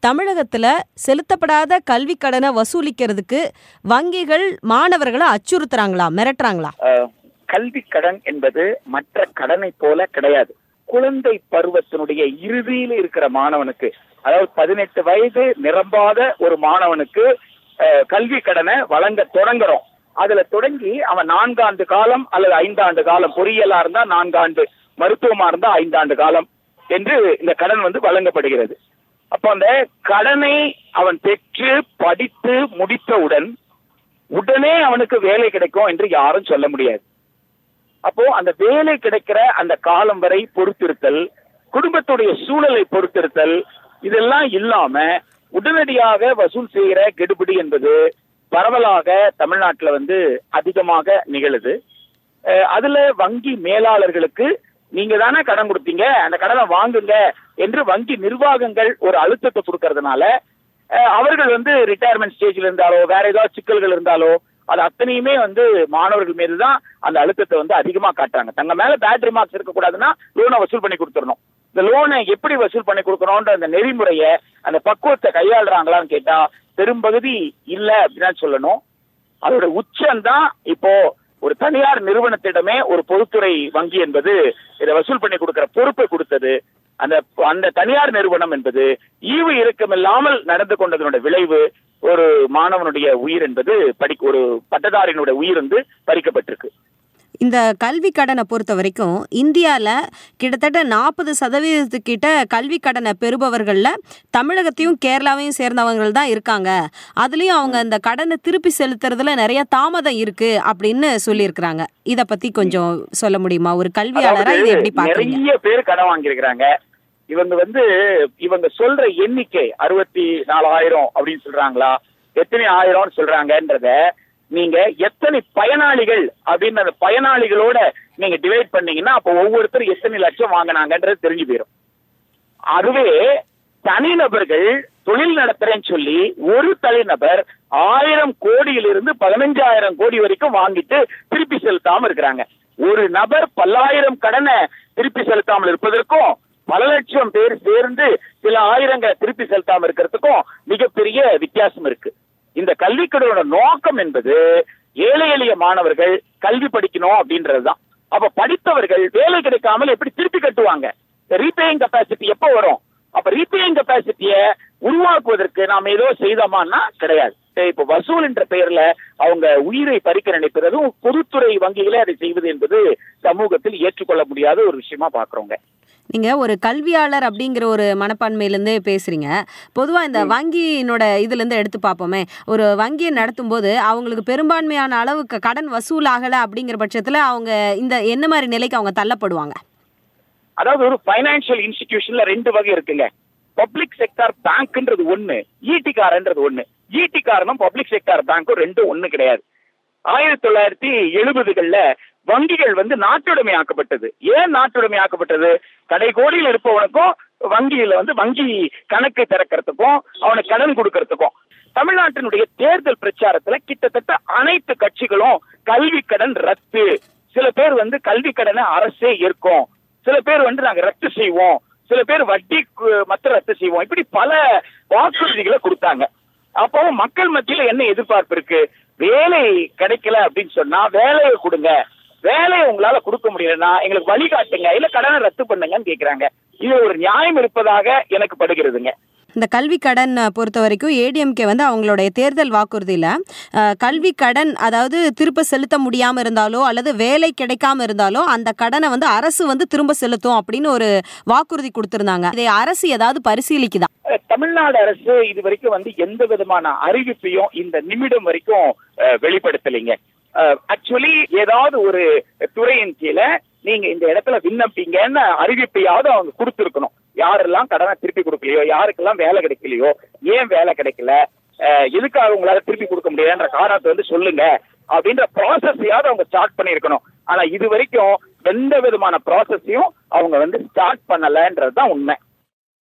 தமிழகத்துல செலுத்தப்படாத கல்வி கடனை வசூலிக்கிறதுக்கு வங்கிகள் மாணவர்களை அச்சுறுத்துறாங்களா, மிரட்டுறாங்களா? கல்வி கடன் என்பது மற்ற கடனை போல கிடையாது. குழந்தை பருவத்தினுடைய இறுதியில் இருக்கிற மாணவனுக்கு, அதாவது 18 வயது நிரம்பாத ஒரு மாணவனுக்கு கல்வி கடனை வழங்க தொடங்குறோம். அதுல தொடங்கி அவன் 4 ஆண்டு காலம் அல்லது 5 ஆண்டு காலம், பொறியியலா இருந்தா 4 ஆண்டு, மருத்துவமா இருந்தா 5 ஆண்டு காலம் என்று இந்த கடன் வழங்கப்படுகிறது. அப்போ அந்த கடனை அவன் பெற்று படித்து முடித்தவுடன் உடனே அவனுக்கு வேலை கிடைக்கும் என்று யாரும் சொல்ல முடியாது. அப்போ அந்த வேலை கிடைக்கிற அந்த காலம் வரை பொறுத்திருத்தல், குடும்பத்துடைய சூழலை பொறுத்திருத்தல், இதெல்லாம் இல்லாம உடனடியாக வசூல் செய்கிற கெடுபிடி என்பது பரவலாக தமிழ்நாட்டுல அதிகமாக நிகழுது. அதுல வங்கி மேலாளர்களுக்கு நீங்க தானே கடன் கொடுத்தீங்க, அந்த கடனை வாங்குங்க என்று வங்கி நிர்வாகங்கள் ஒரு அழுத்தத்தை கொடுக்கறதுனால அவர்கள் ரிட்டையர்மெண்ட் ஸ்டேஜ்ல இருந்தாலோ வேற ஏதாவது சிக்கல்கள் இருந்தாலோ அது அத்தனையுமே மாணவர்கள் மீதுதான் அந்த அழுத்தத்தை அதிகமா காட்டுறாங்க. தங்க மேல பேட் ரிமார்க்ஸ் இருக்கக்கூடாதுன்னா லோனை வசூல் பண்ணி கொடுத்துடணும். இந்த லோனை எப்படி வசூல் பண்ணி கொடுக்கணும்ன்ற அந்த நெறிமுறைய, அந்த பக்குவத்தை கையாளுறாங்களான்னு கேட்டா பெரும்பகுதி இல்ல அப்படின்னு சொல்லணும். அதோட உச்சம்தான் இப்போ ஒரு தனியார் நிறுவனத்திடமே ஒரு பொதுத்துறை வங்கி என்பது இதை வசூல் பண்ணி கொடுக்கிற பொறுப்பை கொடுத்தது. அந்த தனியார் நிறுவனம் என்பது ஈவு இரக்கமில்லாமல் நடந்து கொண்டதனுடைய விளைவு ஒரு மாணவனுடைய உயிர் என்பது ஒரு பட்டதாரியினுடைய உயிர் பறிக்கப்பட்டிருக்கு. இந்த கல்வி கடனை பொறுத்த வரைக்கும் இந்தியாவில் கிட்டத்தட்ட 40% கிட்ட கல்வி கடனை பெறுபவர்களில் தமிழகத்தையும் கேரளாவையும் சேர்ந்தவர்கள் தான் இருக்காங்க. அதுலேயும் அவங்க இந்த கடனை திருப்பி செலுத்துறதுல நிறைய தாமதம் இருக்கு அப்படின்னு சொல்லியிருக்கிறாங்க. இதை பத்தி கொஞ்சம் சொல்ல முடியுமா? ஒரு கல்வியாளராக இதை எப்படி பார்க்குறீங்க? நிறைய பேர் கடன் வாங்கியிருக்கிறாங்க. இவங்க சொல்ற எண்ணிக்கை 64,000 அப்படின்னு சொல்றாங்களா, எத்தனை ஆயிரம் சொல்றாங்கன்றத நீங்க எத்தனை பயனாளிகள் அப்படின்னு அந்த பயனாளிகளோட நீங்க டிவைட் பண்ணீங்கன்னா அப்போ ஒவ்வொருத்தரும் எத்தனை லட்சம் வாங்கினாங்கன்றது தெரிஞ்சு போயிடும். அதுவே தனிநபர்கள் தொழில் நடத்துறேன்னு சொல்லி ஒரு தனிநபர் 1000 கோடியிலிருந்து 15,000 கோடி வரைக்கும் வாங்கிட்டு திருப்பி செலுத்தாம இருக்கிறாங்க. ஒரு நபர் 10,000 கடனை திருப்பி செலுத்தாமல் இருப்பதற்கும் பல லட்சம் பேர் சேர்ந்து சில ஆயிரங்களை திருப்பி செலுத்தாம இருக்கிறதுக்கும் மிகப்பெரிய வித்தியாசம் இருக்கு. இந்த கல்விக்கடனோட நோக்கம் என்பது ஏழை எளிய மாணவர்கள் கல்வி படிக்கணும் அப்படின்றதுதான். அப்ப படித்தவர்கள் வேலை கிடைக்காமல் எப்படி திருப்பி கட்டுவாங்க? ரீபேயிங் கெப்பாசிட்டி எப்ப வரும்? அப்ப ரீபேயிங் கெப்பாசிட்டியை உருவாக்குவதற்கு நாம் ஏதோ செய்தோமான்னா கிடையாது. இப்ப வசூல் என்ற பெயர்ல அவங்க உயிரை பறிக்க நினைப்பதும் பொதுத்துறை வங்கிகளே அதை செய்வது என்பது சமூகத்தில் ஏற்றுக்கொள்ள முடியாத ஒரு விஷயமா பாக்குறோங்க. நீங்க ஒரு கல்வியாளர் அப்படிங்கிற ஒரு மனப்பான்மையிலேருந்து பேசுறீங்க. பொதுவா இந்த வங்கியினோட இதுல இருந்து எடுத்து பார்ப்போமே, ஒரு வங்கியை நடத்தும் போது அவங்களுக்கு பெரும்பான்மையான அளவுக்கு கடன் வசூல் ஆகல அப்படிங்கிற பட்சத்துல அவங்க இந்த என்ன மாதிரி நிலைக்கு அவங்க தள்ளப்படுவாங்க? அதாவது ஒரு பைனான்சியல் இன்ஸ்டிடியூஷன்ல 2 வகை இருக்குங்க. பப்ளிக் செக்டார் பேங்க்ன்றது ஒண்ணு, ஈட்டிக்காரன்றது ஒண்ணு. ஈட்டிக்காரனும் பப்ளிக் செக்டார் பேங்க்கும் ரெண்டும் ஒண்ணு கிடையாது. 1970களில் வங்கிகள் நாட்டுடைமை ஆக்கப்பட்டது. ஏன் நாட்டுடைமை ஆக்கப்பட்டது? கடைகோடியில் இருப்பவனுக்கும் வங்கியில வங்கி கணக்கு திறக்கிறதுக்கும் அவனுக்கு கடன் கொடுக்கறதுக்கும். தமிழ்நாட்டினுடைய தேர்தல் பிரச்சாரத்துல கிட்டத்தட்ட அனைத்து கட்சிகளும் கல்வி கடன் ரத்து, சில பேர் கல்வி கடனை அரசே ஏற்கும், சில பேர் நாங்க ரத்து செய்வோம், சில பேர் வட்டி மற்ற ரத்து செய்வோம், இப்படி பல வாக்குறுதிகளை கொடுத்தாங்க. அப்போ மக்கள் மத்தியில என்ன எதிர்பார்ப்பு இருக்கு? வேலை கிடைக்கல அப்படின்னு சொன்னா வேலையை கொடுங்க, வேலையை உங்களால கொடுக்க முடியலன்னா எங்களுக்கு வழிகாட்டுங்க, இல்ல கடனை ரத்து பண்ணுங்கன்னு கேக்குறாங்க. இது ஒரு நியாயம் இருப்பதாக எனக்கு படுகிறதுங்க. இந்த கல்வி கடன் பொறுத்த வரைக்கும் ஏடிஎம்கே அவங்களுடைய தேர்தல் வாக்குறுதியில் கல்வி கடன் அதாவது திரும்ப செலுத்த முடியாமல் இருந்தாலோ அல்லது வேலை கிடைக்காம இருந்தாலோ அந்த கடனை அரசு திரும்ப செலுத்தும் அப்படின்னு ஒரு வாக்குறுதி கொடுத்திருந்தாங்க. இதை அரசு ஏதாவது பரிசீலிக்குதா? தமிழ்நாடு அரசு இது வரைக்கும் எந்த விதமான அறிவிப்பையும் இந்த நிமிடம் வரைக்கும் வெளிப்படுத்தலைங்க. ஆக்சுவலி ஏதாவது ஒரு துறையின் கீழே நீங்க இந்த இடத்துல விண்ணப்பிங்கன்னு அறிவிப்பையாவது அவங்க கொடுத்திருக்கணும். யாரெல்லாம் கடனை திருப்பி கொடுக்கலையோ, யாருக்கெல்லாம் வேலை கிடைக்கலையோ, ஏன் வேலை கிடைக்கல, எதுக்காக உங்களால திருப்பி கொடுக்க முடியாதுன்ற காரணத்தை சொல்லுங்க அப்படின்ற ப்ராசஸையாவது அவங்க ஸ்டார்ட் பண்ணிருக்கணும். ஆனா இது வரைக்கும் எந்த விதமான ப்ராசஸையும் அவங்க ஸ்டார்ட் பண்ணலன்றதுதான் உண்மை.